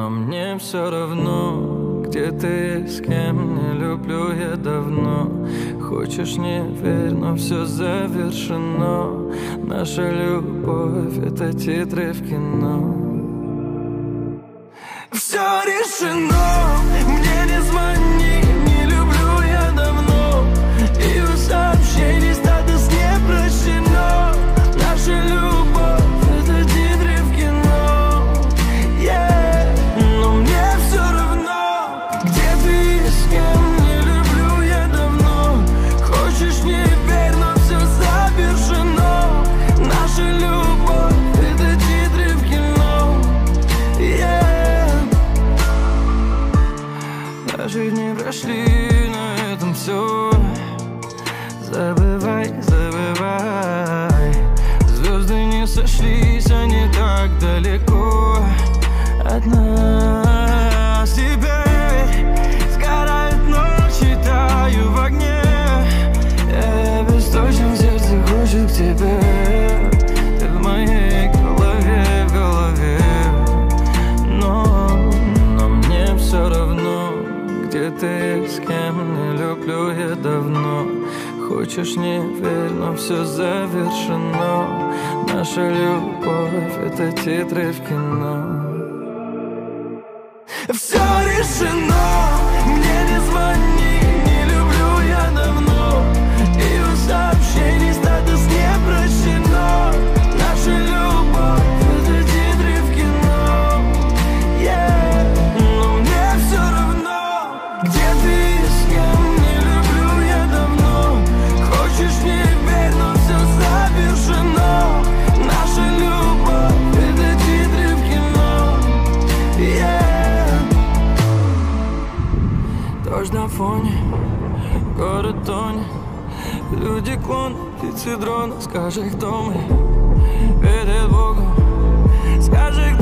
Но мне все равно, где ты, с кем, не люблю я давно. Хочешь, не верь, но все завершено. Наша любовь — это титры в кино. Все решено, мне не звони, не люблю я давно. И у сообщений статус не прощено. Наша любовь — это титры в кино, yeah. Но мне все равно, где ты и с кем, не люблю я давно. Хочешь, не верь, но все завершено. Наша любовь — это титры в кино, yeah. Наши дни прошли, на этом все. Забывай, забывай. Звезды не сошлись, они так далеко от нас. Теперь сгорает ночь, таю в огне. Я беспомощен, сердце хочет к тебе. Ты в моей голове, в голове. Но мне все равно, где ты, с кем, не люблю я давно. Хочешь, не верь, но все завершено. Наша любовь — это титры в кино. Все решено, мне не звони, не люблю я давно. И у сообщений статус не прощено. Наша любовь — это титры в кино, yeah. Но мне все равно, где ты и с кем, не люблю я давно. Хочешь, не верь, но все завершено. Наша любовь — это титры в кино, yeah. Дождь на фоне, город тонет. Люди клон, птицы дрона. Скажи, кто мы перед Богом. Скажи,